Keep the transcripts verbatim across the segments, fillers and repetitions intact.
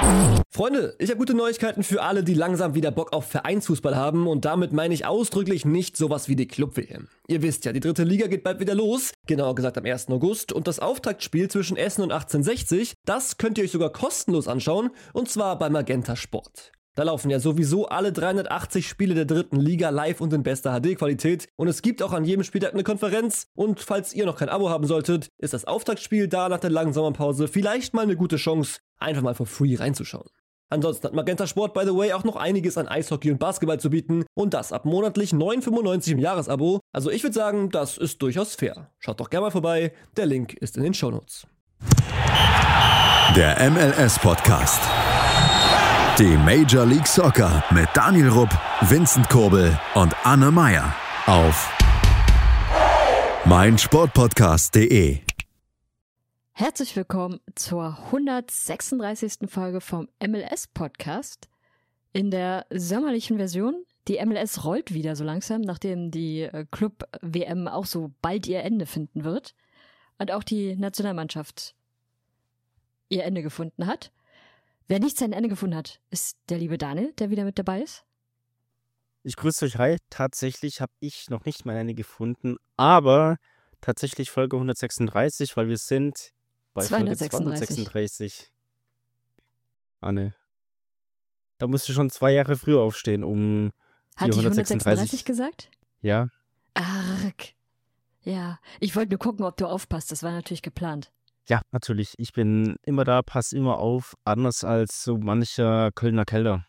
Freunde, ich habe gute Neuigkeiten für alle, die langsam wieder Bock auf Vereinsfußball haben und damit meine ich ausdrücklich nicht sowas wie die Club-W M. Ihr wisst ja, die dritte Liga geht bald wieder los, genauer gesagt am ersten August und das Auftaktspiel zwischen Essen und achtzehnhundertsechzig, das könnt ihr euch sogar kostenlos anschauen und zwar bei Magenta Sport. Da laufen ja sowieso alle dreihundertachtzig Spiele der dritten Liga live und in bester H D-Qualität und es gibt auch an jedem Spieltag eine Konferenz und falls ihr noch kein Abo haben solltet, ist das Auftaktspiel da nach der langen Sommerpause vielleicht mal eine gute Chance, einfach mal for free reinzuschauen. Ansonsten hat Magenta Sport, by the way, auch noch einiges an Eishockey und Basketball zu bieten und das ab monatlich neun fünfundneunzig im Jahresabo. Also ich würde sagen, das ist durchaus fair. Schaut doch gerne mal vorbei, der Link ist in den Shownotes. Der M L S-Podcast. Die Major League Soccer mit Daniel Rupp, Vincent Kurbel und Anne Meyer auf meinsportpodcast punkt de. Herzlich willkommen zur hundertsechsunddreißigsten Folge vom M L S-Podcast. In der sommerlichen Version. Die M L S rollt wieder so langsam, nachdem die Club-W M auch so bald ihr Ende finden wird. Und auch die Nationalmannschaft ihr Ende gefunden hat. Wer nicht sein Ende gefunden hat, ist der liebe Daniel, der wieder mit dabei ist. Ich grüße euch, hi. Tatsächlich habe ich noch nicht mein Ende gefunden, aber tatsächlich Folge hundertsechsunddreißig, weil wir sind bei Folge zweihundertsechsunddreißig. Anne, da musst du schon zwei Jahre früher aufstehen, um Hat die ich hundertsechsunddreißig... hundertsechsunddreißig gesagt? Ja. Arg. Ja, ich wollte nur gucken, ob du aufpasst. Das war natürlich geplant. Ja, natürlich. Ich bin immer da, pass immer auf, anders als so mancher Kölner Keller.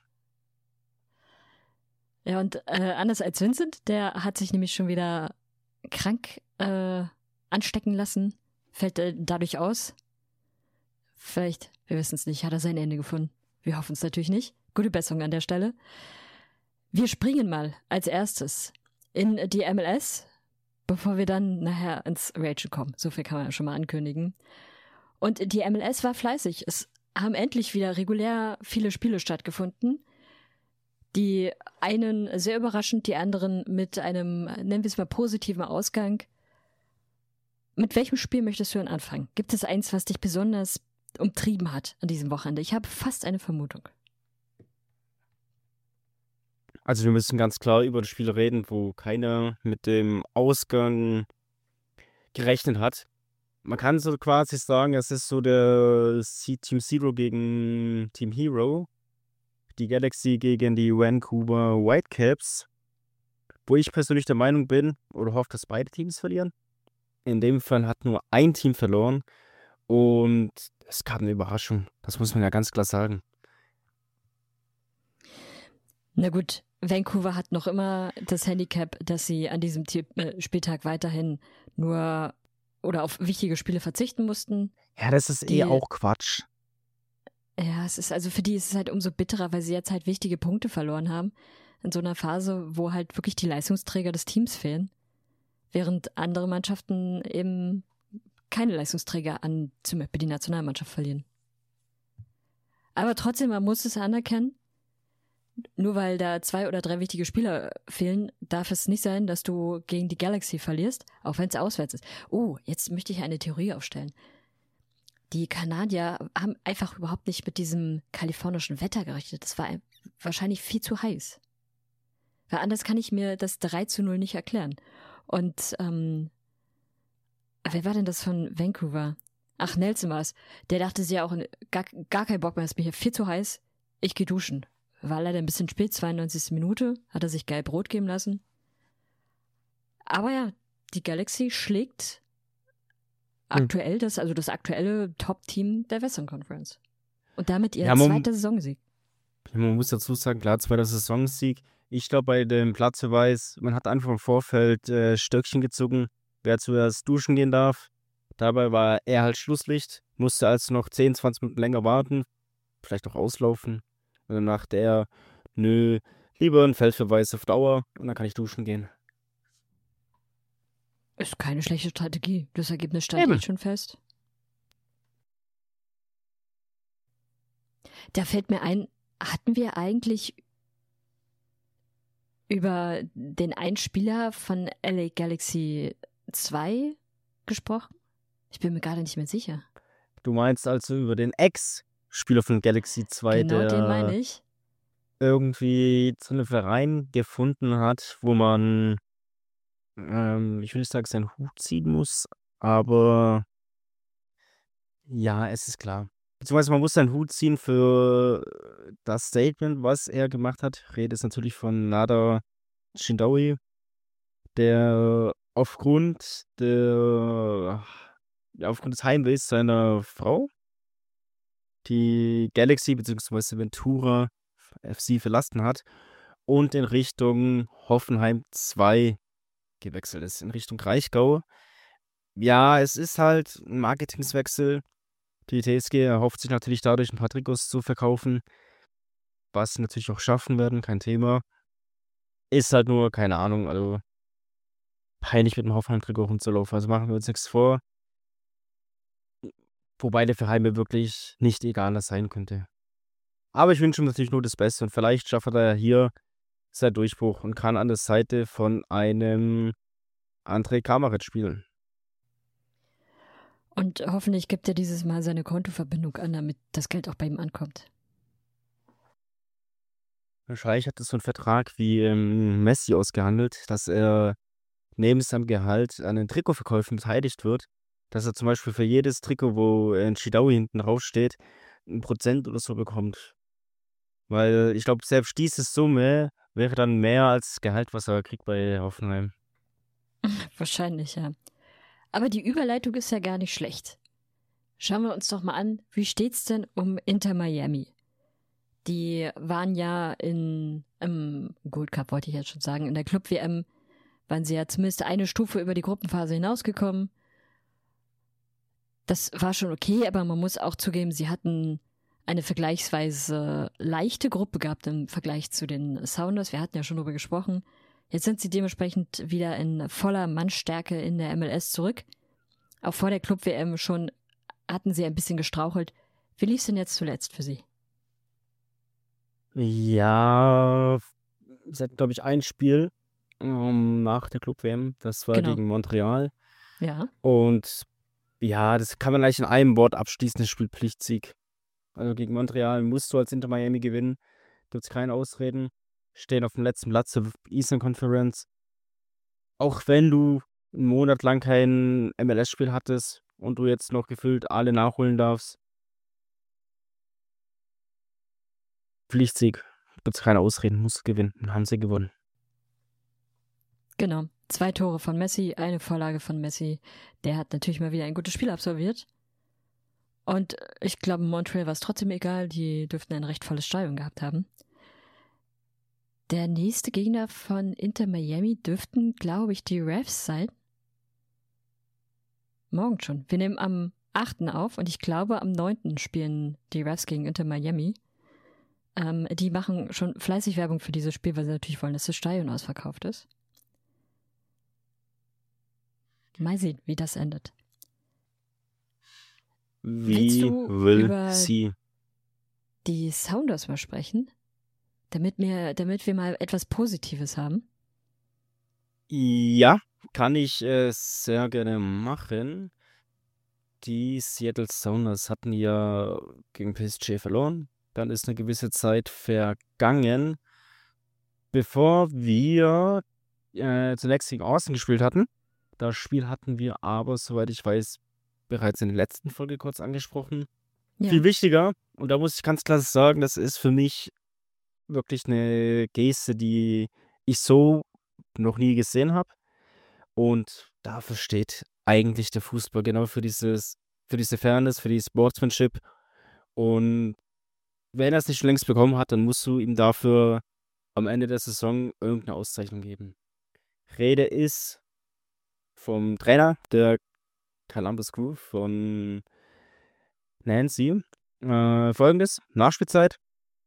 Ja, und äh, anders als Vincent, der hat sich nämlich schon wieder krank äh, anstecken lassen. Fällt äh, dadurch aus. Vielleicht, wir wissen es nicht, hat er sein Ende gefunden. Wir hoffen es natürlich nicht. Gute Besserung an der Stelle. Wir springen mal als erstes in die M L S, bevor wir dann nachher ins Rachel kommen. So viel kann man ja schon mal ankündigen. Und die M L S war fleißig. Es haben endlich wieder regulär viele Spiele stattgefunden. Die einen sehr überraschend, die anderen mit einem, nennen wir es mal, positiven Ausgang. Mit welchem Spiel möchtest du denn anfangen? Gibt es eins, was dich besonders umtrieben hat an diesem Wochenende? Ich habe fast eine Vermutung. Also wir müssen ganz klar über das Spiel reden, wo keiner mit dem Ausgang gerechnet hat. Man kann so quasi sagen, es ist so der Team Zero gegen Team Hero. Die Galaxy gegen die Vancouver Whitecaps. Wo ich persönlich der Meinung bin, oder hoffe, dass beide Teams verlieren. In dem Fall hat nur ein Team verloren. Und es gab eine Überraschung. Das muss man ja ganz klar sagen. Na gut, Vancouver hat noch immer das Handicap, dass sie an diesem Spieltag weiterhin nur oder auf wichtige Spiele verzichten mussten. Ja, das ist die, eh auch Quatsch. Ja, es ist also für die ist es halt umso bitterer, weil sie jetzt halt wichtige Punkte verloren haben. In so einer Phase, wo halt wirklich die Leistungsträger des Teams fehlen. Während andere Mannschaften eben keine Leistungsträger an zum Beispiel die Nationalmannschaft verlieren. Aber trotzdem, man muss es anerkennen, nur weil da zwei oder drei wichtige Spieler fehlen, darf es nicht sein, dass du gegen die Galaxy verlierst, auch wenn es auswärts ist. Oh, jetzt möchte ich eine Theorie aufstellen. Die Kanadier haben einfach überhaupt nicht mit diesem kalifornischen Wetter gerechnet. Das war wahrscheinlich viel zu heiß. Weil anders kann ich mir das drei zu null nicht erklären. Und ähm, wer war denn das von Vancouver? Ach, Nelson war es. Der dachte sich ja auch, gar, gar kein Bock mehr, es ist mir hier viel zu heiß. Ich gehe duschen. War leider ein bisschen spät, zweiundneunzigste Minute, hat er sich geil Brot geben lassen. Aber ja, die Galaxy schlägt hm. aktuell das, also das aktuelle Top-Team der Western Conference. Und damit ihr ja, man, zweiter Saisonsieg. Man muss dazu sagen, klar, zweiter Saisonsieg. Ich glaube, bei dem Platzverweis, man hat einfach im Vorfeld äh, Stöckchen gezogen, wer zuerst duschen gehen darf. Dabei war er halt Schlusslicht, musste also noch zehn, zwanzig Minuten länger warten, vielleicht auch auslaufen. Und dann dachte er, nö, lieber ein Feldverweis auf Dauer und dann kann ich duschen gehen. Ist keine schlechte Strategie. Das Ergebnis stand Eben. jetzt schon fest. Da fällt mir ein, hatten wir eigentlich über den einen Spieler von L A Galaxy zwei gesprochen? Ich bin mir gerade nicht mehr sicher. Du meinst also über den Ex- Spieler von Galaxy zwei, Genau den der meine ich. irgendwie zu einem Verein gefunden hat, wo man, ähm, ich will nicht sagen, seinen Hut ziehen muss, aber ja, es ist klar. Beziehungsweise man muss seinen Hut ziehen für das Statement, was er gemacht hat. Rede ist natürlich von Nada Shindawi, der aufgrund der ja, aufgrund des Heimwehs seiner Frau die Galaxy beziehungsweise Ventura F C verlassen hat und in Richtung Hoffenheim zwei gewechselt ist, in Richtung Kraichgau. Ja, es ist halt ein Marketingswechsel. Die T S G erhofft sich natürlich dadurch, ein paar Trikots zu verkaufen, was sie natürlich auch schaffen werden, kein Thema. Ist halt nur, keine Ahnung, also peinlich mit dem Hoffenheim-Trikot rumzulaufen. Also machen wir uns nichts vor. Wobei der für Heime wirklich nicht egaler sein könnte. Aber ich wünsche ihm natürlich nur das Beste und vielleicht schafft er hier seinen Durchbruch und kann an der Seite von einem André Kramaric spielen. Und hoffentlich gibt er dieses Mal seine Kontoverbindung an, damit das Geld auch bei ihm ankommt. Wahrscheinlich hat er so einen Vertrag wie ähm, Messi ausgehandelt, dass er neben seinem Gehalt an den Trikotverkäufen beteiligt wird, dass er zum Beispiel für jedes Trikot, wo ein Chidawi hinten draufsteht, ein Prozent oder so bekommt. Weil ich glaube, selbst diese Summe wäre dann mehr als Gehalt, was er kriegt bei Hoffenheim. Wahrscheinlich, ja. Aber die Überleitung ist ja gar nicht schlecht. Schauen wir uns doch mal an, wie steht's denn um Inter Miami? Die waren ja in, im Gold Cup, wollte ich jetzt schon sagen, in der Club-W M waren sie ja zumindest eine Stufe über die Gruppenphase hinausgekommen. Das war schon okay, aber man muss auch zugeben, sie hatten eine vergleichsweise leichte Gruppe gehabt im Vergleich zu den Sounders. Wir hatten ja schon darüber gesprochen. Jetzt sind sie dementsprechend wieder in voller Mannstärke in der M L S zurück. Auch vor der Club-W M schon hatten sie ein bisschen gestrauchelt. Wie lief es denn jetzt zuletzt für sie? Ja, sie hatten, glaube ich, ein Spiel ähm, nach der Club-W M. Das war Genau. gegen Montreal. Ja, Und ja, das kann man eigentlich in einem Wort abschließen, das Spiel Pflichtsieg. Also gegen Montreal musst du als Inter Miami gewinnen. Gibt es keine Ausreden. Stehen auf dem letzten Platz der Eastern Conference. Auch wenn du einen Monat lang kein M L S-Spiel hattest und du jetzt noch gefühlt alle nachholen darfst. Pflichtsieg. Gibt es keine Ausreden, musst gewinnen. Dann haben sie gewonnen. genau. Zwei Tore von Messi, eine Vorlage von Messi. Der hat natürlich mal wieder ein gutes Spiel absolviert. Und ich glaube, Montreal war es trotzdem egal. Die dürften ein recht volles Stadion gehabt haben. Der nächste Gegner von Inter Miami dürften, glaube ich, die Refs sein. Morgen schon. Wir nehmen am achten auf und ich glaube, am neunten spielen die Refs gegen Inter Miami. Ähm, die machen schon fleißig Werbung für dieses Spiel, weil sie natürlich wollen, dass das Stadion ausverkauft ist. Mal sehen, wie das endet. Willst Wie du will über sie? die Sounders mal sprechen? Damit wir, damit wir mal etwas Positives haben. Ja, kann ich äh, sehr gerne machen. Die Seattle Sounders hatten ja gegen P S G verloren. Dann ist eine gewisse Zeit vergangen, bevor wir äh, zunächst gegen Austin gespielt hatten. Das Spiel hatten wir aber, soweit ich weiß, bereits in der letzten Folge kurz angesprochen. Ja. Viel wichtiger, und da muss ich ganz klar sagen, das ist für mich wirklich eine Geste, die ich so noch nie gesehen habe. Und dafür steht eigentlich der Fußball, genau für dieses, für diese Fairness, für die Sportsmanship. Und wenn er es nicht schon längst bekommen hat, dann musst du ihm dafür am Ende der Saison irgendeine Auszeichnung geben. Rede ist vom Trainer der Columbus Crew von Nancy. Äh, folgendes: Nachspielzeit.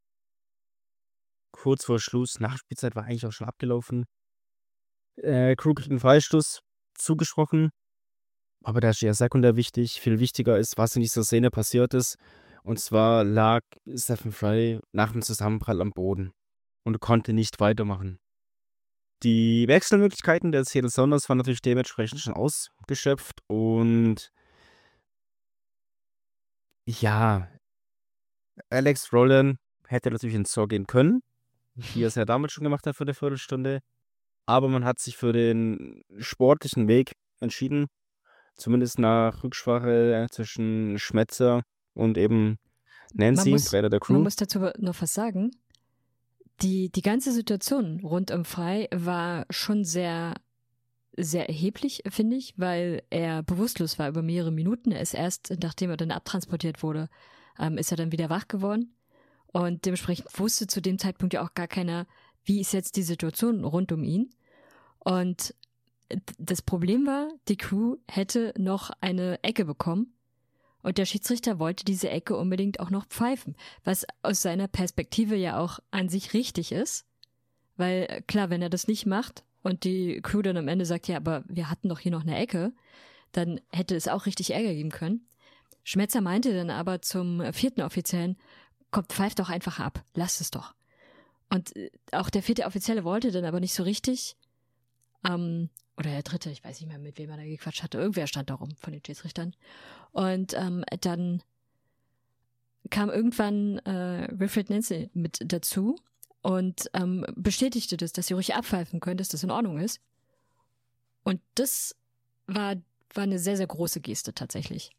Kurz vor Schluss, Nachspielzeit war eigentlich auch schon abgelaufen. Äh, Crew kriegt einen Freistoß zugesprochen. Aber der ist ja sekundär wichtig. Viel wichtiger ist, was in dieser Szene passiert ist. Und zwar lag Stephen Fry nach dem Zusammenprall am Boden und konnte nicht weitermachen. Die Wechselmöglichkeiten der Seattle Sounders waren natürlich dementsprechend schon ausgeschöpft. Und ja, Alex Rowland hätte natürlich ins Tor gehen können, wie er es ja damals schon gemacht hat für eine Viertelstunde. Aber man hat sich für den sportlichen Weg entschieden, zumindest nach Rücksprache zwischen Schmetzer und eben Man Nancy, muss, Trainer der man Crew. muss dazu aber noch was sagen. Die, die ganze Situation rund um Frei war schon sehr, sehr erheblich, finde ich, weil er bewusstlos war über mehrere Minuten. Er ist erst, nachdem er dann abtransportiert wurde, ähm, ist er dann wieder wach geworden. Und dementsprechend wusste zu dem Zeitpunkt ja auch gar keiner, wie ist jetzt die Situation rund um ihn. Und d- das Problem war, die Crew hätte noch eine Ecke bekommen. Und der Schiedsrichter wollte diese Ecke unbedingt auch noch pfeifen, was aus seiner Perspektive ja auch an sich richtig ist. Weil äh, klar, wenn er das nicht macht und die Crew dann am Ende sagt, ja, aber wir hatten doch hier noch eine Ecke, dann hätte es auch richtig Ärger geben können. Schmetzer meinte dann aber zum vierten Offiziellen, kommt, pfeift doch einfach ab, lasst es doch. Und äh, auch der vierte Offizielle wollte dann aber nicht so richtig, ähm, oder der dritte, ich weiß nicht mehr, mit wem er da gequatscht hatte, irgendwer stand da rum von den Schiedsrichtern. Und ähm, dann kam irgendwann äh, Wilfried Nancy mit dazu und ähm, bestätigte das, dass sie ruhig abpfeifen können, dass das in Ordnung ist. Und das war, war eine sehr, sehr große Geste tatsächlich.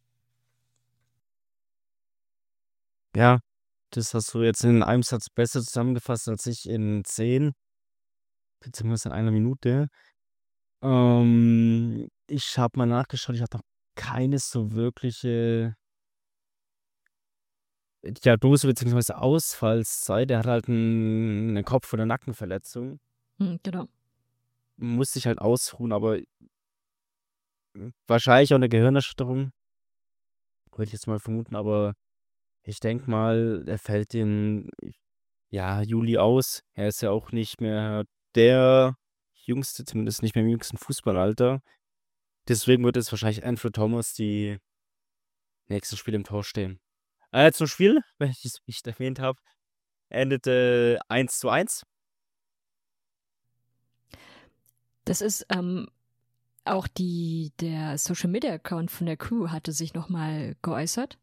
Ja, das hast du jetzt in einem Satz besser zusammengefasst als ich in zehn, beziehungsweise in einer Minute. Ähm, ich habe mal nachgeschaut, ich hatte noch keine so wirkliche Diagnose beziehungsweise Ausfallszeit. Er hat halt ein, eine Kopf- oder Nackenverletzung. Hm, genau. Musste sich halt ausruhen, aber wahrscheinlich auch eine Gehirnerschütterung, würde ich jetzt mal vermuten, aber ich denke mal, er fällt in ja, Juli aus. Er ist ja auch nicht mehr der Jüngste, zumindest nicht mehr im jüngsten Fußballalter. Deswegen wird jetzt wahrscheinlich Andrew Thomas die nächsten Spiele im Tor stehen. Äh, zum Spiel, wenn ich es nicht erwähnt habe, endete eins zu eins. Das ist ähm, auch die, der Social Media Account von der Crew hatte sich nochmal geäußert.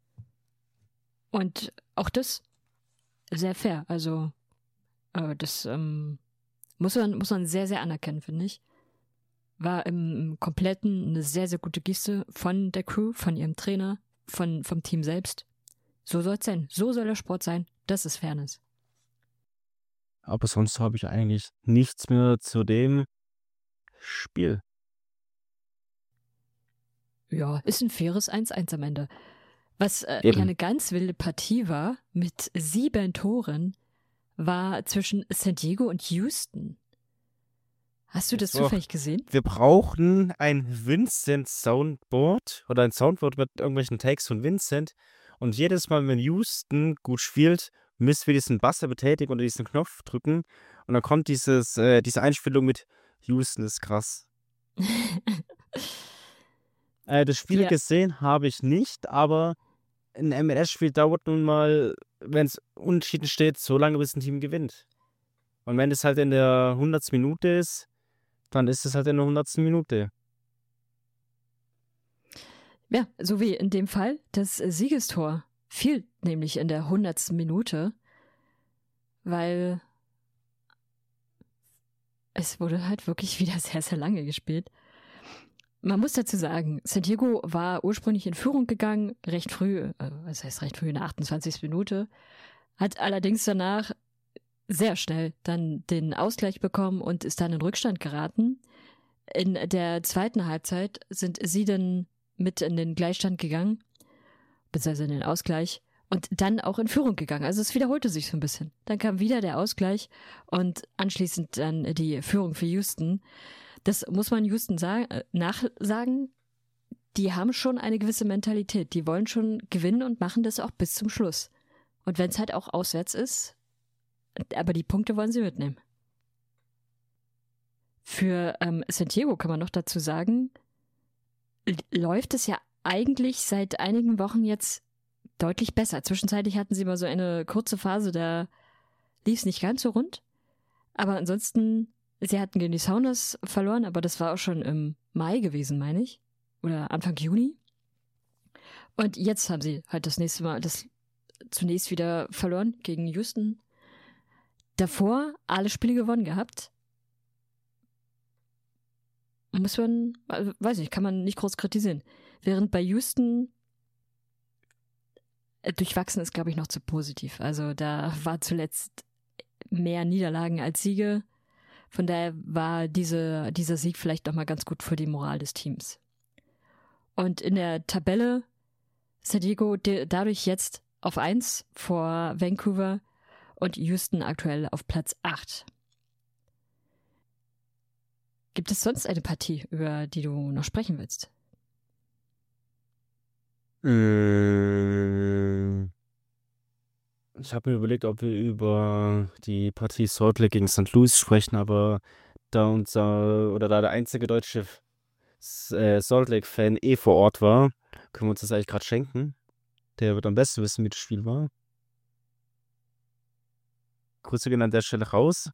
Und auch das sehr fair. Also, äh, das ähm, muss man, muss man sehr, sehr anerkennen, finde ich. War im, im Kompletten eine sehr, sehr gute Geste von der Crew, von ihrem Trainer, von, vom Team selbst. So soll es sein. So soll der Sport sein. Das ist Fairness. Aber sonst habe ich eigentlich nichts mehr zu dem Spiel. Ja, ist ein faires eins eins am Ende. Was äh, Eben. ja eine ganz wilde Partie war, mit sieben Toren, war zwischen San Diego und Houston. Hast du das Das war- zufällig gesehen? Wir brauchen ein Vincent Soundboard oder ein Soundboard mit irgendwelchen Takes von Vincent. Und jedes Mal, wenn Houston gut spielt, müssen wir diesen Buzzer betätigen oder diesen Knopf drücken. Und dann kommt dieses, äh, diese Einspielung mit Houston ist krass. Äh, das Spiel Ja. gesehen habe ich nicht, aber ein M L S-Spiel dauert nun mal, wenn es unentschieden steht, so lange, bis ein Team gewinnt. Und wenn es halt in der hundertsten Minute ist, dann ist es halt in der hundertsten Minute. Ja, so wie in dem Fall. Das Siegestor fiel nämlich in der hundertsten Minute, weil es wurde halt wirklich wieder sehr, sehr lange gespielt. Man muss dazu sagen, San Diego war ursprünglich in Führung gegangen, recht früh, äh, was heißt recht früh, in der achtundzwanzigsten Minute, hat allerdings danach sehr schnell dann den Ausgleich bekommen und ist dann in Rückstand geraten. In der zweiten Halbzeit sind sie dann mit in den Gleichstand gegangen, beziehungsweise in den Ausgleich, und dann auch in Führung gegangen. Also es wiederholte sich so ein bisschen. Dann kam wieder der Ausgleich und anschließend dann die Führung für Houston. Das muss man Houston sagen, äh, nachsagen. Die haben schon eine gewisse Mentalität. Die wollen schon gewinnen und machen das auch bis zum Schluss. Und wenn es halt auch auswärts ist, aber die Punkte wollen sie mitnehmen. Für ähm, San Diego kann man noch dazu sagen, l- läuft es ja eigentlich seit einigen Wochen jetzt deutlich besser. Zwischenzeitlich hatten sie mal so eine kurze Phase, da lief es nicht ganz so rund. Aber ansonsten, sie hatten gegen die Sounders verloren, aber das war auch schon im Mai gewesen, meine ich. Oder Anfang Juni. Und jetzt haben sie halt das nächste Mal, das zunächst wieder verloren gegen Houston. Davor alle Spiele gewonnen gehabt. Muss man, also weiß nicht, kann man nicht groß kritisieren. Während bei Houston äh, durchwachsen ist, glaube ich, noch zu positiv. Also da war zuletzt mehr Niederlagen als Siege. Von daher war diese, dieser Sieg vielleicht nochmal ganz gut für die Moral des Teams. Und in der Tabelle San Diego de- dadurch jetzt auf eins vor Vancouver und Houston aktuell auf Platz acht. Gibt es sonst eine Partie, über die du noch sprechen willst? Äh, Ich habe mir überlegt, ob wir über die Partie Salt Lake gegen Sankt Louis sprechen, aber da unser oder da der einzige deutsche S- äh, Salt Lake-Fan eh vor Ort war, können wir uns das eigentlich gerade schenken. Der wird am besten wissen, wie das Spiel war. Grüße gehen an der Stelle raus.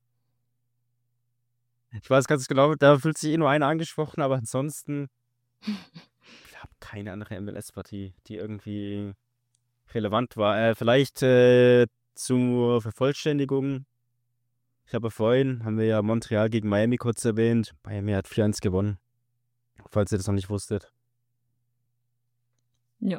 Ich weiß ganz genau, da fühlt sich eh nur einer angesprochen, aber ansonsten, ich glaube, keine andere M L S-Partie, die irgendwie relevant war. Äh, vielleicht äh, zur Vervollständigung. Ich habe vorhin, haben wir ja Montreal gegen Miami kurz erwähnt. Miami hat vier eins gewonnen, falls ihr das noch nicht wusstet. Ja.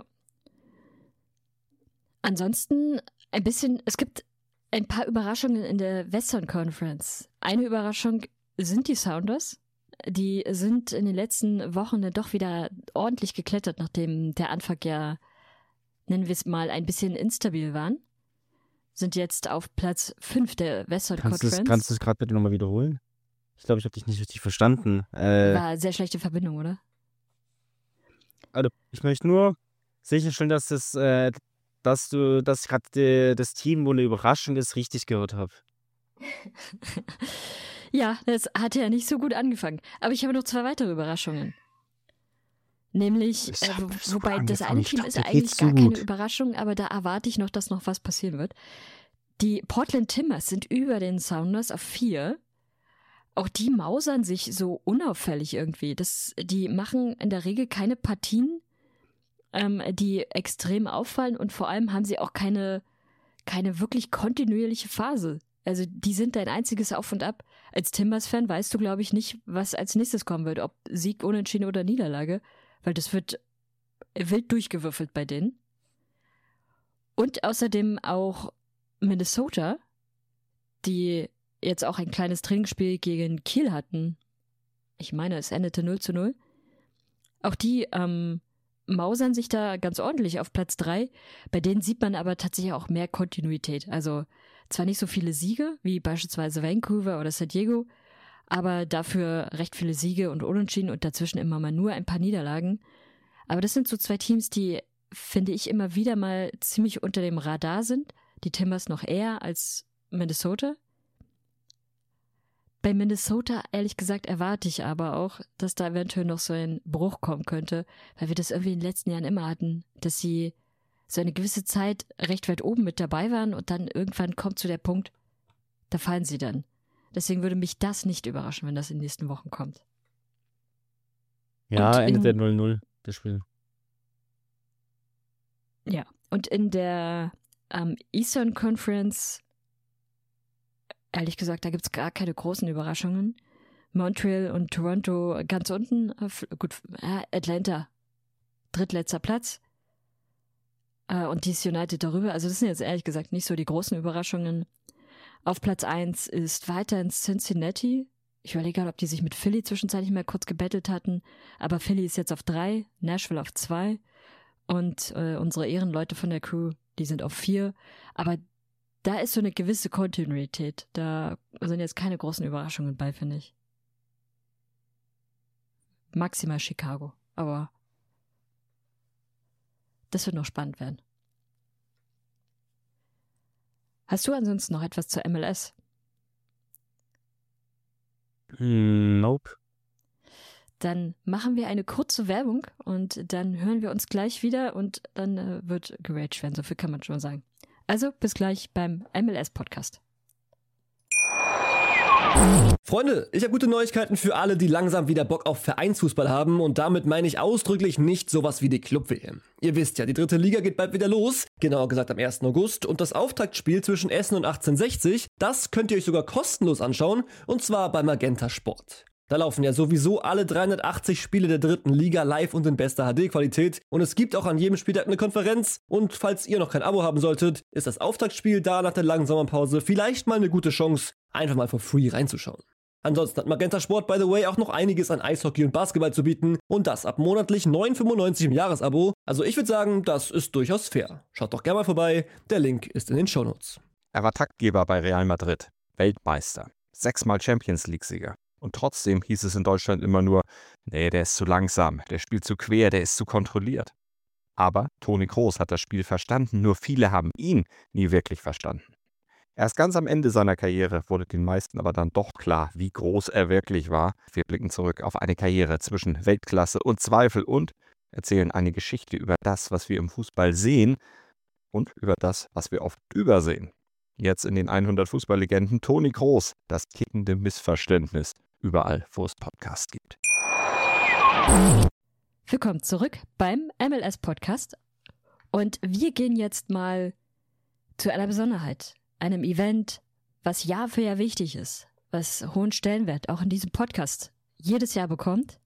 Ansonsten ein bisschen, es gibt ein paar Überraschungen in der Western Conference. Eine Überraschung sind die Sounders. Die sind in den letzten Wochen dann doch wieder ordentlich geklettert, nachdem der Anfang ja, nennen wir es mal, ein bisschen instabil waren. Sind jetzt auf Platz fünf der Western Kannst du Conference. kannst du es gerade bitte nochmal wiederholen? Ich glaube, ich habe dich nicht richtig verstanden. Äh, War sehr schlechte Verbindung, oder? also, ich möchte nur sicherstellen, dass das, äh, dass du, dass gerade das Team, wo eine Überraschung ist, richtig gehört habe. Ja, das hat ja nicht so gut angefangen. Aber ich habe noch zwei weitere Überraschungen. Nämlich, Es äh, hat wo- nicht so gut wobei das angefangen. eine Ich Team dachte, ist dir eigentlich geht's gar so keine gut. Überraschung, aber da erwarte ich noch, dass noch was passieren wird. Die Portland Timbers sind über den Sounders auf vier. Auch die mausern sich so unauffällig irgendwie. Das, die machen in der Regel keine Partien, ähm, die extrem auffallen, und vor allem haben sie auch keine, keine wirklich kontinuierliche Phase. Also die sind dein einziges Auf und Ab. Als Timbers-Fan weißt du, glaube ich, nicht, was als nächstes kommen wird, ob Sieg, Unentschieden oder Niederlage, weil das wird wild durchgewürfelt bei denen. Und außerdem auch Minnesota, die jetzt auch ein kleines Trainingsspiel gegen Kiel hatten. Ich meine, es endete null zu null. Auch die ähm, mausern sich da ganz ordentlich auf Platz drei. Bei denen sieht man aber tatsächlich auch mehr Kontinuität. Also zwar nicht so viele Siege wie beispielsweise Vancouver oder San Diego, aber dafür recht viele Siege und Unentschieden und dazwischen immer mal nur ein paar Niederlagen. Aber das sind so zwei Teams, die, finde ich, immer wieder mal ziemlich unter dem Radar sind. Die Timbers noch eher als Minnesota. Bei Minnesota, ehrlich gesagt, erwarte ich aber auch, dass da eventuell noch so ein Bruch kommen könnte, weil wir das irgendwie in den letzten Jahren immer hatten, dass sie so eine gewisse Zeit recht weit oben mit dabei waren und dann irgendwann kommt zu der Punkt, da fallen sie dann. Deswegen würde mich das nicht überraschen, wenn das in den nächsten Wochen kommt. Ja, Und endet in- der null null, das Spiel. Ja, und in der ähm, Eastern Conference, ehrlich gesagt, da gibt es gar keine großen Überraschungen. Montreal und Toronto ganz unten, äh, f- gut, äh, Atlanta, drittletzter Platz. Äh, und D C United darüber. Also das sind jetzt ehrlich gesagt nicht so die großen Überraschungen. Auf Platz eins ist weiterhin Cincinnati. Ich überlege gerade, ob die sich mit Philly zwischenzeitlich mal kurz gebettelt hatten. Aber Philly ist jetzt auf drei, Nashville auf zwei. Und äh, unsere Ehrenleute von der Crew, die sind auf vier. Aber da ist so eine gewisse Kontinuität. Da sind jetzt keine großen Überraschungen bei, finde ich. Maximal Chicago. Aber das wird noch spannend werden. Hast du ansonsten noch etwas zur M L S? Hm, nope. Dann machen wir eine kurze Werbung und dann hören wir uns gleich wieder und dann äh, wird geraged werden, so viel kann man schon sagen. Also bis gleich beim M L S-Podcast. Freunde, ich habe gute Neuigkeiten für alle, die langsam wieder Bock auf Vereinsfußball haben und damit meine ich ausdrücklich nicht sowas wie die Club-W M. Ihr wisst ja, die dritte Liga geht bald wieder los, genauer gesagt am ersten August und das Auftaktspiel zwischen Essen und achtzehnhundertsechzig, das könnt ihr euch sogar kostenlos anschauen und zwar bei Magenta Sport. Da laufen ja sowieso alle dreihundertachtzig Spiele der dritten Liga live und in bester H D-Qualität und es gibt auch an jedem Spieltag eine Konferenz und falls ihr noch kein Abo haben solltet, ist das Auftaktspiel da nach der langen Sommerpause vielleicht mal eine gute Chance, einfach mal for free reinzuschauen. Ansonsten hat Magenta Sport, by the way, auch noch einiges an Eishockey und Basketball zu bieten und das ab monatlich neun Euro fünfundneunzig im Jahresabo. Also ich würde sagen, das ist durchaus fair. Schaut doch gerne mal vorbei, der Link ist in den Shownotes. Er war Taktgeber bei Real Madrid, Weltmeister, sechsmal Champions League-Sieger. Und trotzdem hieß es in Deutschland immer nur, nee, der ist zu langsam, der spielt zu quer, der ist zu kontrolliert. Aber Toni Kroos hat das Spiel verstanden, nur viele haben ihn nie wirklich verstanden. Erst ganz am Ende seiner Karriere wurde den meisten aber dann doch klar, wie groß er wirklich war. Wir blicken zurück auf eine Karriere zwischen Weltklasse und Zweifel und erzählen eine Geschichte über das, was wir im Fußball sehen und über das, was wir oft übersehen. Jetzt in den hundert Fußballlegenden Toni Kroos, das kickende Missverständnis, überall, wo es Podcasts gibt. Willkommen zurück beim M L S-Podcast und wir gehen jetzt mal zu einer Besonderheit. Einem Event, was Jahr für Jahr wichtig ist, was hohen Stellenwert auch in diesem Podcast jedes Jahr bekommt.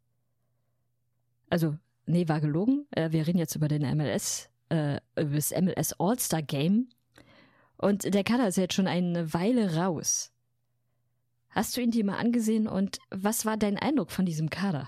Also, nee, war gelogen. Äh, wir reden jetzt über den M L S, äh, über das M L S All-Star Game. Und der Kader ist jetzt schon eine Weile raus. Hast du ihn dir mal angesehen und was war dein Eindruck von diesem Kader?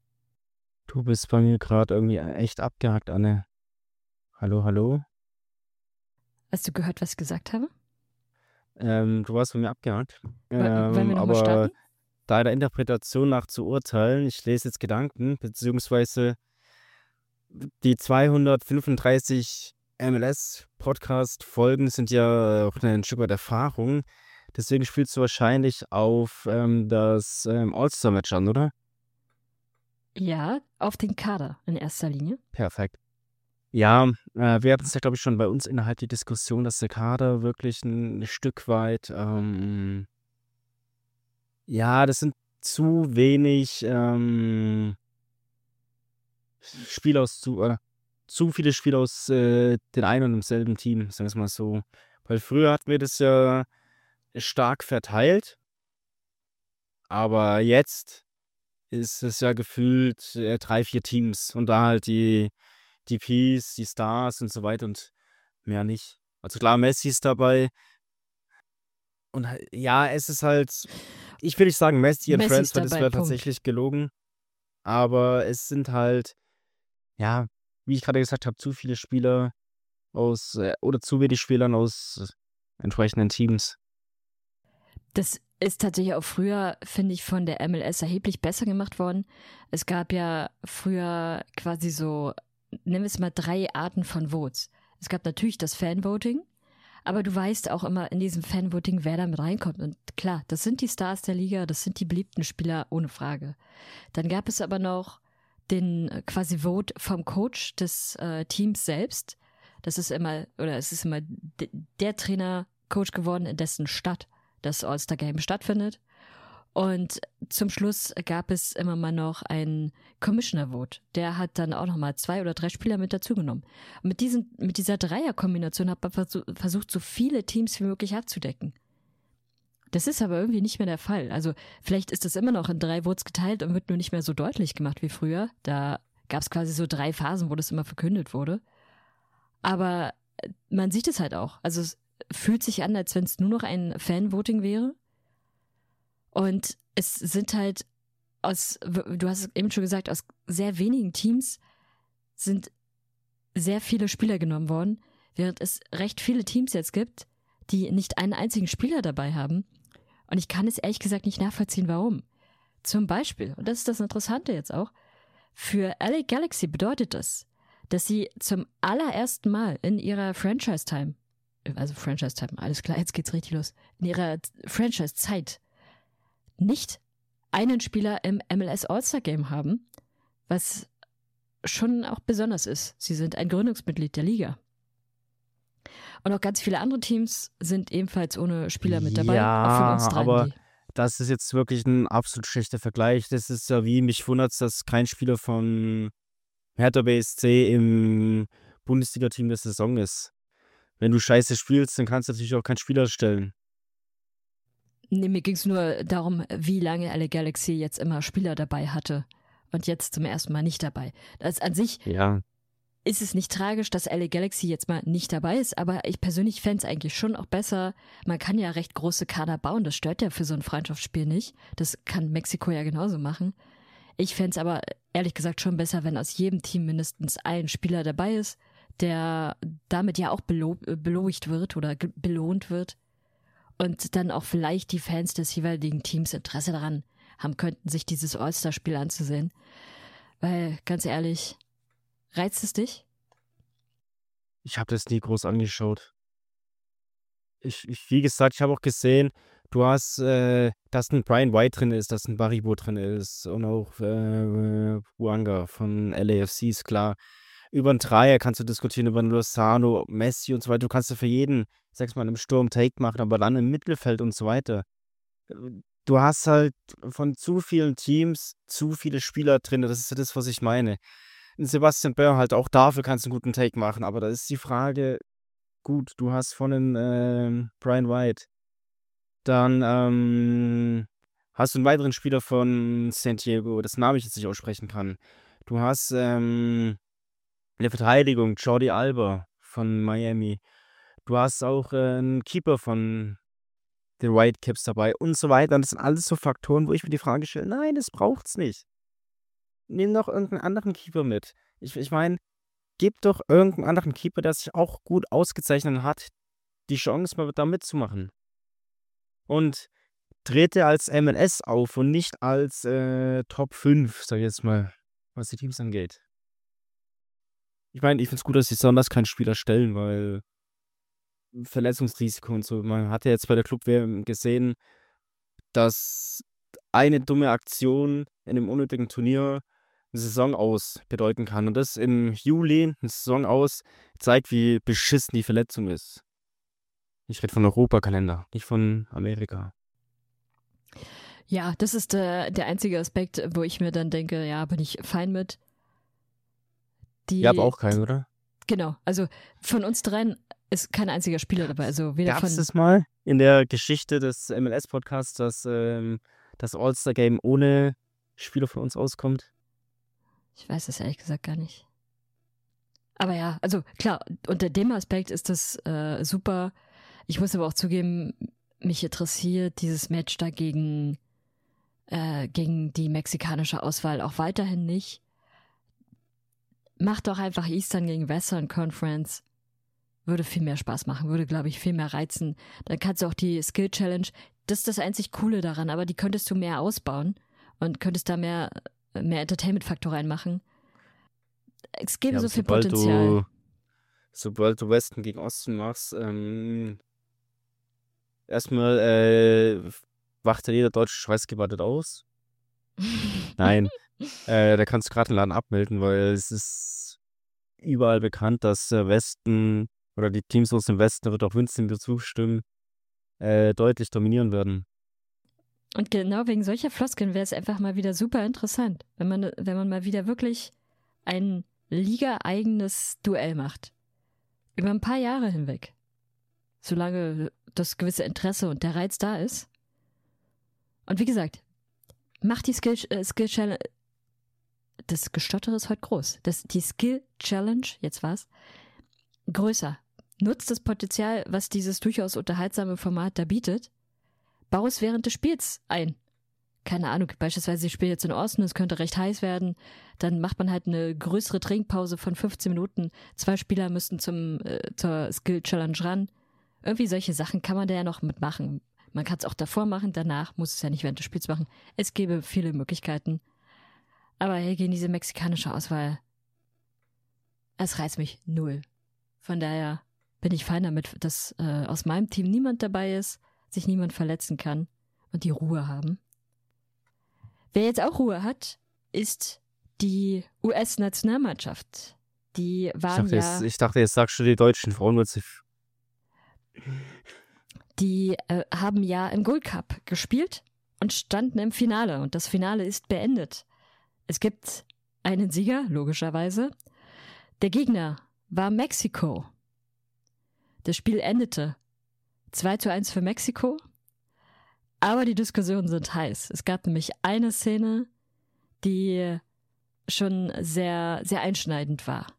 Du bist bei mir gerade irgendwie echt abgehakt, Anne. Hallo, hallo? Hast du gehört, was ich gesagt habe? Ähm, du warst bei mir abgehakt. Wollen wir Ähm, nochmal aber starten? deiner Interpretation nach zu urteilen, ich lese jetzt Gedanken, beziehungsweise die zweihundertfünfunddreißig M L S-Podcast-Folgen sind ja auch ein Stück weit Erfahrung. Deswegen spielst du wahrscheinlich auf ähm, das ähm, All-Star-Match an, oder? Ja, auf den Kader in erster Linie. Perfekt. Ja, äh, wir hatten es ja, glaube ich, schon bei uns innerhalb die Diskussion, dass der Kader wirklich ein Stück weit, ähm, ja, das sind zu wenig ähm, Spieler aus zu, äh, zu viele Spieler aus äh, den einen und demselben Team, sagen wir es mal so. Weil früher hatten wir das ja stark verteilt, aber jetzt ist es ja gefühlt äh, drei, vier Teams und da halt die die Ps, die Stars und so weiter und mehr nicht. Also klar, Messi ist dabei. Und halt, ja, es ist halt, ich will nicht sagen Messi und Messi Friends, ist weil das dabei, wäre Punkt. tatsächlich gelogen. Aber es sind halt, ja, wie ich gerade gesagt habe, zu viele Spieler aus, äh, oder zu wenig Spielern aus entsprechenden Teams. Das ist tatsächlich auch früher, finde ich, von der M L S erheblich besser gemacht worden. Es gab ja früher quasi so, nennen wir es mal, drei Arten von Votes. Es gab natürlich das Fanvoting, aber du weißt auch immer in diesem Fanvoting, wer da mit reinkommt. Und klar, das sind die Stars der Liga, das sind die beliebten Spieler, ohne Frage. Dann gab es aber noch den äh, quasi Vote vom Coach des äh, Teams selbst. Das ist immer, oder es ist immer d- der Trainer Coach geworden, in dessen Stadt das All-Star-Game stattfindet. Und zum Schluss gab es immer mal noch ein Commissioner-Vote. Der hat dann auch noch mal zwei oder drei Spieler mit dazugenommen. Und mit, diesen, mit dieser Dreierkombination hat man versuch, versucht, so viele Teams wie möglich abzudecken. Das ist aber irgendwie nicht mehr der Fall. Also vielleicht ist das immer noch in drei Votes geteilt und wird nur nicht mehr so deutlich gemacht wie früher. Da gab es quasi so drei Phasen, wo das immer verkündet wurde. Aber man sieht es halt auch. Also es fühlt sich an, als wenn es nur noch ein Fan-Voting wäre. Und es sind halt aus, du hast es eben schon gesagt, aus sehr wenigen Teams sind sehr viele Spieler genommen worden, während es recht viele Teams jetzt gibt, die nicht einen einzigen Spieler dabei haben. Und ich kann es ehrlich gesagt nicht nachvollziehen, warum. Zum Beispiel, und das ist das Interessante jetzt auch, für L A Galaxy bedeutet das, dass sie zum allerersten Mal in ihrer Franchise-Time, also Franchise-Time, alles klar, jetzt geht's richtig los, in ihrer Franchise-Zeit nicht einen Spieler im M L S All-Star Game haben, was schon auch besonders ist. Sie sind ein Gründungsmitglied der Liga. Und auch ganz viele andere Teams sind ebenfalls ohne Spieler mit dabei. Ja, auch von uns dreien, aber die. das ist jetzt wirklich ein absolut schlechter Vergleich. Das ist ja wie, mich wundert es, dass kein Spieler von Hertha B S C im Bundesliga-Team der Saison ist. Wenn du scheiße spielst, dann kannst du natürlich auch keinen Spieler stellen. Nee, mir ging es nur darum, wie lange L A Galaxy jetzt immer Spieler dabei hatte und jetzt zum ersten Mal nicht dabei. Das an sich Ja, ist es nicht tragisch, dass L A Galaxy jetzt mal nicht dabei ist, aber ich persönlich fände es eigentlich schon auch besser. Man kann ja recht große Kader bauen, das stört ja für so ein Freundschaftsspiel nicht. Das kann Mexiko ja genauso machen. Ich fände es aber ehrlich gesagt schon besser, wenn aus jedem Team mindestens ein Spieler dabei ist, der damit ja auch belo- belohigt wird oder ge- belohnt wird und dann auch vielleicht die Fans des jeweiligen Teams Interesse daran haben könnten, sich dieses All-Star-Spiel anzusehen. Weil, ganz ehrlich, reizt es dich? ich habe das nie groß angeschaut. Ich, ich, wie gesagt, ich habe auch gesehen, du hast, äh, dass ein Brian White drin ist, dass ein Baribo drin ist und auch äh, Wanga von L A F C ist klar. Über einen Dreier kannst du diskutieren, über einen Lozano, Messi und so weiter. Du kannst ja für jeden, sechs Mal im Sturm Take machen, aber dann im Mittelfeld und so weiter. Du hast halt von zu vielen Teams zu viele Spieler drin. Das ist ja das, was ich meine. Ein Sebastian Böhr halt auch dafür kannst du einen guten Take machen, aber da ist die Frage, gut, du hast von den ähm, Brian White. Dann ähm, hast du einen weiteren Spieler von San Diego, dessen Namen ich jetzt nicht aussprechen kann. Du hast ähm, in der Verteidigung Jordi Alba von Miami. Du hast auch äh, einen Keeper von den Whitecaps dabei und so weiter. Und das sind alles so Faktoren, wo ich mir die Frage stelle, nein, das braucht's nicht. Nimm doch irgendeinen anderen Keeper mit. Ich, ich meine, gib doch irgendeinen anderen Keeper, der sich auch gut ausgezeichnet hat, die Chance, mal da mitzumachen. Und trete als M L S auf und nicht als äh, Top fünf, sag ich jetzt mal, was die Teams angeht. Ich meine, ich finde es gut, dass sie besonders keinen Spieler stellen, weil Verletzungsrisiko und so. Man hat ja jetzt bei der Club-W M gesehen, dass eine dumme Aktion in einem unnötigen Turnier eine Saison aus bedeuten kann. Und das im Juli, eine Saison aus, zeigt, wie beschissen die Verletzung ist. Ich rede von Europakalender, nicht von Amerika. Ja, das ist der, der einzige Aspekt, wo ich mir dann denke, ja, bin ich fein mit. Die, Ihr habt auch keinen, oder? Genau, also von uns dreien ist kein einziger Spieler dabei. Also weder Gab von. es das mal in der Geschichte des M L S-Podcasts, dass ähm, das All-Star-Game ohne Spieler von uns auskommt? Ich weiß es ehrlich gesagt gar nicht. Aber ja, also klar, unter dem Aspekt ist das äh, super. Ich muss aber auch zugeben, mich interessiert dieses Match da gegen, äh, gegen die mexikanische Auswahl auch weiterhin nicht. Mach doch einfach Eastern gegen Western Conference. Würde viel mehr Spaß machen, würde, glaube ich, viel mehr reizen. Dann kannst du auch die Skill Challenge, das ist das einzig Coole daran, aber die könntest du mehr ausbauen und könntest da mehr, mehr Entertainment-Faktor reinmachen. Es gäbe Ja, so aber viel sobald Potenzial. Du, sobald du Westen gegen Osten machst, ähm, erstmal äh, wacht ja jeder deutsche Schweißgewartet aus. Nein, äh, da kannst du gerade den Laden abmelden, weil es ist überall bekannt, dass der Westen oder die Teams aus dem Westen, da wird auch Winston dir zustimmen, äh, deutlich dominieren werden. Und genau wegen solcher Floskeln wäre es einfach mal wieder super interessant, wenn man, wenn man mal wieder wirklich ein liga-eigenes Duell macht. Über ein paar Jahre hinweg. Solange das gewisse Interesse und der Reiz da ist. Und wie gesagt, macht die Skill, äh, Skill Challenge. Das Gestottere ist heute groß. Das, die Skill Challenge, jetzt war's, größer. Nutzt das Potenzial, was dieses durchaus unterhaltsame Format da bietet. Bau es während des Spiels ein. Keine Ahnung, beispielsweise ich spiele jetzt in Osten, es könnte recht heiß werden, dann macht man halt eine größere Trinkpause von fünfzehn Minuten, zwei Spieler müssten zum, äh, zur Skill Challenge ran. Irgendwie solche Sachen kann man da ja noch mitmachen. Man kann es auch davor machen, danach muss es ja nicht während des Spiels machen. Es gäbe viele Möglichkeiten. Aber hey, gegen diese mexikanische Auswahl, es reizt mich null. Von daher bin ich fein damit, dass äh, aus meinem Team niemand dabei ist, sich niemand verletzen kann und die Ruhe haben. Wer jetzt auch Ruhe hat, ist die U S-Nationalmannschaft. Die Ich waren dachte, ja, jetzt, ich dachte, jetzt sagst du die deutschen Frauen, wird sich. die äh, haben ja im Gold Cup gespielt und standen im Finale. Und das Finale ist beendet. Es gibt einen Sieger, logischerweise. Der Gegner war Mexiko. Das Spiel endete zwei zu eins für Mexiko. Aber die Diskussionen sind heiß. Es gab nämlich eine Szene, die schon sehr, sehr einschneidend war.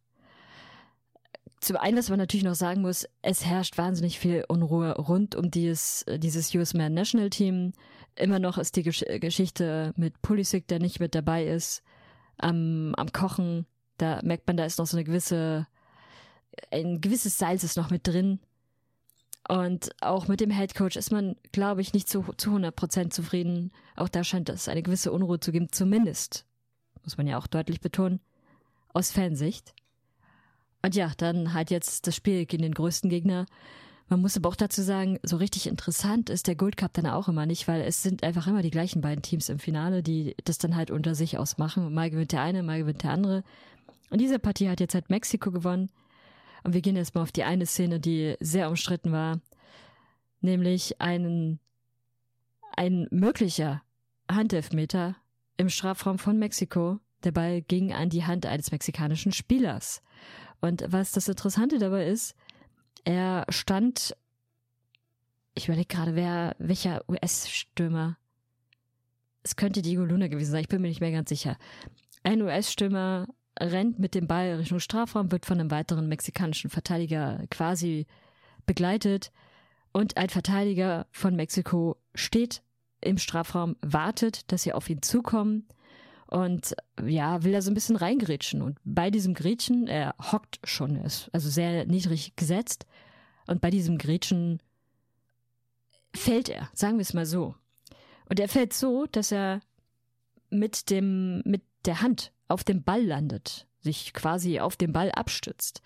Zum einen, was man natürlich noch sagen muss, es herrscht wahnsinnig viel Unruhe rund um dieses, dieses U S Man National Team. Immer noch ist die Gesch- Geschichte mit Pulisic, der nicht mit dabei ist, am, am Kochen. Da merkt man, da ist noch so eine gewisse, ein gewisses Salz ist noch mit drin. Und auch mit dem Headcoach ist man, glaube ich, nicht zu, zu hundert Prozent zufrieden. Auch da scheint es eine gewisse Unruhe zu geben, zumindest, muss man ja auch deutlich betonen, aus Fansicht. Und ja, dann halt jetzt das Spiel gegen den größten Gegner. Man muss aber auch dazu sagen, so richtig interessant ist der Gold Cup dann auch immer nicht, weil es sind einfach immer die gleichen beiden Teams im Finale, die das dann halt unter sich ausmachen. Und mal gewinnt der eine, mal gewinnt der andere. Und diese Partie hat jetzt halt Mexiko gewonnen. Und wir gehen jetzt mal auf die eine Szene, die sehr umstritten war. Nämlich einen, ein möglicher Handelfmeter im Strafraum von Mexiko. Der Ball ging an die Hand eines mexikanischen Spielers. Und was das Interessante dabei ist, er stand, ich überlege gerade, wer, welcher U S-Stürmer, es könnte Diego Luna gewesen sein, ich bin mir nicht mehr ganz sicher. Ein U S-Stürmer rennt mit dem Ball Richtung Strafraum, wird von einem weiteren mexikanischen Verteidiger quasi begleitet und ein Verteidiger von Mexiko steht im Strafraum, wartet, dass sie auf ihn zukommen. Und ja, will da so ein bisschen reingrätschen. Und bei diesem Grätschen, er hockt schon, ist also sehr niedrig gesetzt. Und bei diesem Grätschen fällt er, sagen wir es mal so. Und er fällt so, dass er mit dem, mit der Hand auf dem Ball landet, sich quasi auf den Ball abstützt.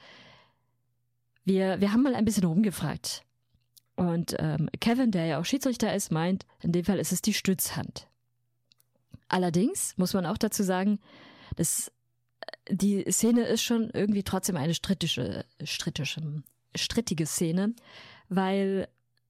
Wir, wir haben mal ein bisschen rumgefragt. Und ähm, Kevin, der ja auch Schiedsrichter ist, meint, in dem Fall ist es die Stützhand. Allerdings muss man auch dazu sagen, dass die Szene ist schon irgendwie trotzdem eine strittische, strittische, strittige Szene, weil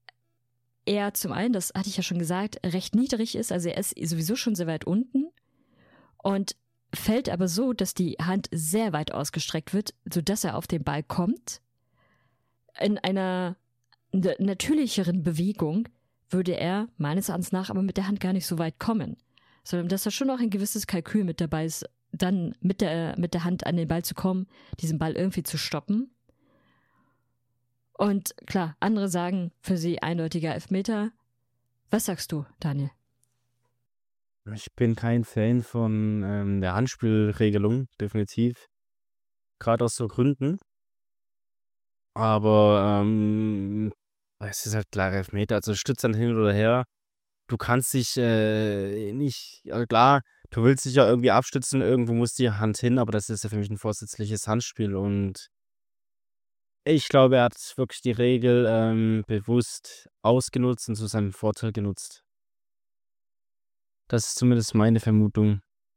er zum einen, das hatte ich ja schon gesagt, recht niedrig ist, also er ist sowieso schon sehr weit unten und fällt aber so, dass die Hand sehr weit ausgestreckt wird, sodass er auf den Ball kommt. In einer natürlicheren Bewegung würde er meines Erachtens nach aber mit der Hand gar nicht so weit kommen, sondern dass da schon auch ein gewisses Kalkül mit dabei ist, dann mit der, mit der Hand an den Ball zu kommen, diesen Ball irgendwie zu stoppen. Und klar, andere sagen für sie eindeutiger Elfmeter. Was sagst du, Daniel? Ich bin kein Fan von ähm, der Handspielregelung, definitiv. Gerade aus so Gründen. Aber ähm, es ist halt klar Elfmeter, also stützt dann hin oder her. Du kannst dich äh, nicht, also klar, du willst dich ja irgendwie abstützen, irgendwo muss die Hand hin, aber das ist ja für mich ein vorsätzliches Handspiel und ich glaube, er hat wirklich die Regel ähm, bewusst ausgenutzt und zu seinem Vorteil genutzt. Das ist zumindest meine Vermutung.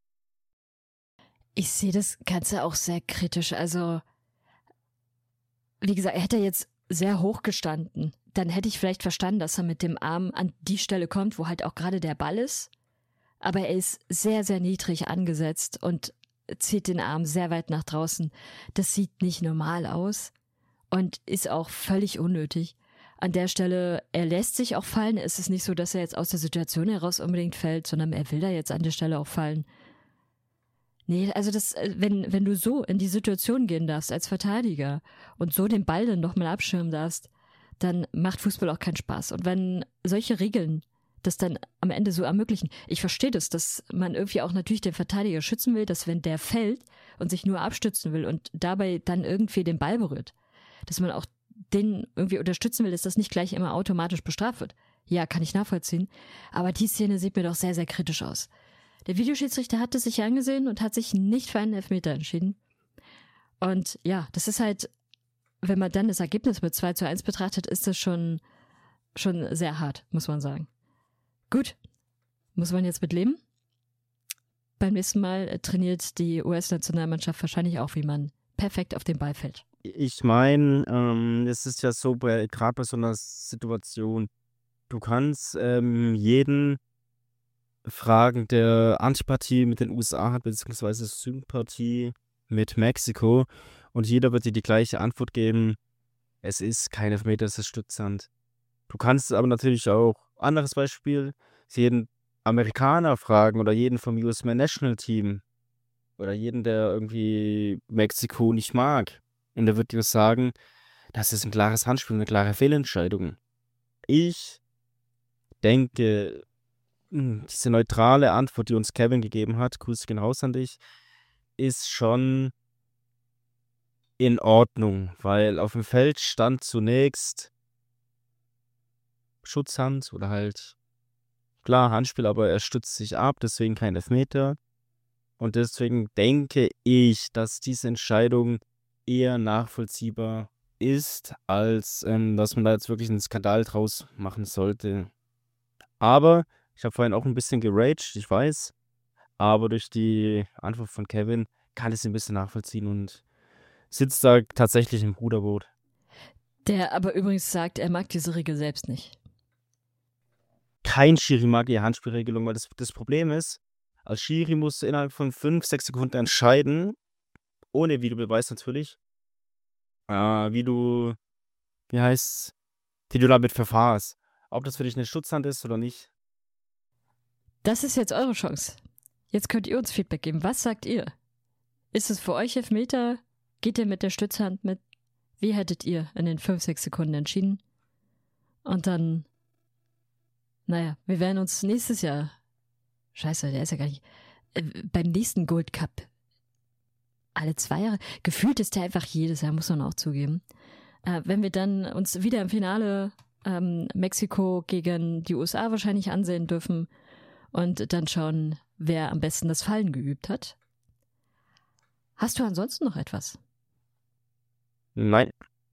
Ich sehe das Ganze auch sehr kritisch. Also, wie gesagt, er hätte jetzt sehr hoch gestanden. Dann hätte ich vielleicht verstanden, dass er mit dem Arm an die Stelle kommt, wo halt auch gerade der Ball ist. Aber er ist sehr, sehr niedrig angesetzt und zieht den Arm sehr weit nach draußen. Das sieht nicht normal aus und ist auch völlig unnötig. An der Stelle, er lässt sich auch fallen. Es ist nicht so, dass er jetzt aus der Situation heraus unbedingt fällt, sondern er will da jetzt an der Stelle auch fallen. Nee, also das, wenn, wenn du so in die Situation gehen darfst als Verteidiger und so den Ball dann nochmal abschirmen darfst, dann macht Fußball auch keinen Spaß. Und wenn solche Regeln das dann am Ende so ermöglichen, ich verstehe das, dass man irgendwie auch natürlich den Verteidiger schützen will, dass wenn der fällt und sich nur abstützen will und dabei dann irgendwie den Ball berührt, dass man auch den irgendwie unterstützen will, dass das nicht gleich immer automatisch bestraft wird. Ja, kann ich nachvollziehen. Aber die Szene sieht mir doch sehr, sehr kritisch aus. Der Videoschiedsrichter hat es sich angesehen und hat sich nicht für einen Elfmeter entschieden. Und ja, das ist halt, wenn man dann das Ergebnis mit zwei zu eins betrachtet, ist das schon, schon sehr hart, muss man sagen. Gut, muss man jetzt mit leben. Beim nächsten Mal trainiert die U S-Nationalmannschaft wahrscheinlich auch, wie man perfekt auf den Ball fällt. Ich meine, ähm, es ist ja so, bei, gerade bei so einer Situation, du kannst ähm, jeden Fragen der Antipathie mit den U S A hat, beziehungsweise Sympathie mit Mexiko. Und jeder wird dir die gleiche Antwort geben. Es ist kein Elfmeter, es ist Stützsand. Du kannst aber natürlich auch, anderes Beispiel, jeden Amerikaner fragen oder jeden vom U S National Team oder jeden, der irgendwie Mexiko nicht mag. Und der wird dir sagen, das ist ein klares Handspiel, eine klare Fehlentscheidung. Ich denke, diese neutrale Antwort, die uns Kevin gegeben hat, Grüße gehen raus an dich, ist schon in Ordnung, weil auf dem Feld stand zunächst Schutzhand oder halt, klar, Handspiel, aber er stützt sich ab, deswegen kein Elfmeter. Und deswegen denke ich, dass diese Entscheidung eher nachvollziehbar ist, als ähm, dass man da jetzt wirklich einen Skandal draus machen sollte. Aber ich habe vorhin auch ein bisschen geraged, ich weiß, aber durch die Antwort von Kevin kann ich es ein bisschen nachvollziehen und sitzt da tatsächlich im Ruderboot. Der aber übrigens sagt, er mag diese Regel selbst nicht. Kein Schiri mag die Handspielregelung, weil das, das Problem ist, als Schiri musst du innerhalb von fünf, sechs Sekunden entscheiden, ohne Videobeweis natürlich, äh, wie du, wie heißt wie du damit verfahrst. Ob das für dich eine Schutzhand ist oder nicht. Das ist jetzt eure Chance. Jetzt könnt ihr uns Feedback geben. Was sagt ihr? Ist es für euch Elfmeter? Geht ihr mit der Stützhand mit? Wie hättet ihr in den fünf, sechs Sekunden entschieden? Und dann, naja, wir werden uns nächstes Jahr, scheiße, der ist ja gar nicht, äh, beim nächsten Gold Cup, alle zwei Jahre, gefühlt ist der einfach jedes Jahr, muss man auch zugeben, äh, wenn wir dann uns wieder im Finale ähm, Mexiko gegen die U S A wahrscheinlich ansehen dürfen und dann schauen, wer am besten das Fallen geübt hat. Hast du ansonsten noch etwas? Nein.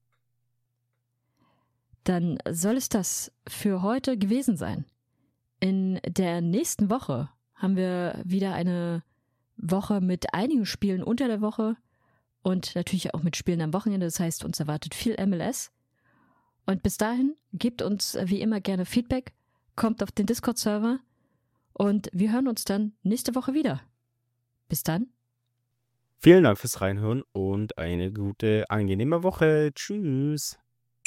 Dann soll es das für heute gewesen sein. In der nächsten Woche haben wir wieder eine Woche mit einigen Spielen unter der Woche und natürlich auch mit Spielen am Wochenende. Das heißt, uns erwartet viel M L S. Und bis dahin, gebt uns wie immer gerne Feedback, kommt auf den Discord-Server und wir hören uns dann nächste Woche wieder. Bis dann. Vielen Dank fürs Reinhören und eine gute, angenehme Woche. Tschüss.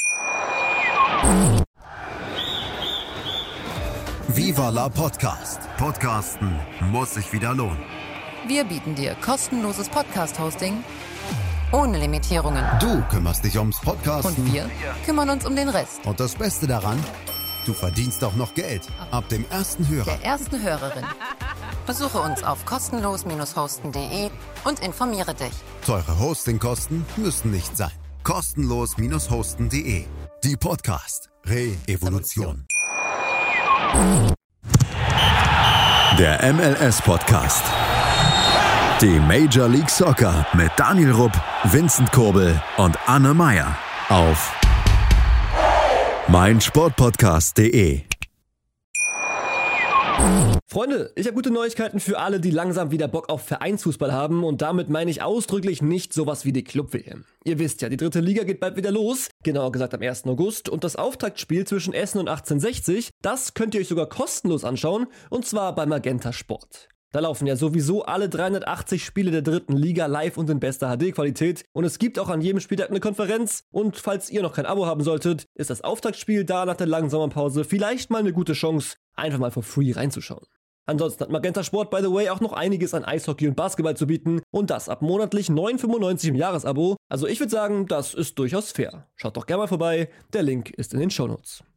Viva la Podcast. Podcasten muss sich wieder lohnen. Wir bieten dir kostenloses Podcast-Hosting ohne Limitierungen. Du kümmerst dich ums Podcasten. Und wir kümmern uns um den Rest. Und das Beste daran, du verdienst auch noch Geld. Ab dem ersten Hörer. Der ersten Hörerin. Besuche uns auf kostenlos hosten punkt de und informiere dich. Teure Hostingkosten müssen nicht sein. kostenlos hosten punkt de. Die Podcast Re-Evolution. Der M L S-Podcast. Die Major League Soccer mit Daniel Rupp, Vincent Kurbel und Anne Meyer auf meinsportpodcast punkt de. Freunde, ich habe gute Neuigkeiten für alle, die langsam wieder Bock auf Vereinsfußball haben und damit meine ich ausdrücklich nicht sowas wie die Club-W M. Ihr wisst ja, die dritte Liga geht bald wieder los, genauer gesagt am ersten August und das Auftaktspiel zwischen Essen und achtzehnhundertsechzig, das könnt ihr euch sogar kostenlos anschauen und zwar bei Magenta Sport. Da laufen ja sowieso alle dreihundertachtzig Spiele der dritten Liga live und in bester H D-Qualität und es gibt auch an jedem Spieltag eine Konferenz und falls ihr noch kein Abo haben solltet, ist das Auftaktspiel da nach der langen Sommerpause vielleicht mal eine gute Chance, einfach mal for free reinzuschauen. Ansonsten hat Magenta Sport, by the way, auch noch einiges an Eishockey und Basketball zu bieten und das ab monatlich neun Euro fünfundneunzig im Jahresabo. Also ich würde sagen, das ist durchaus fair. Schaut doch gerne mal vorbei, der Link ist in den Shownotes.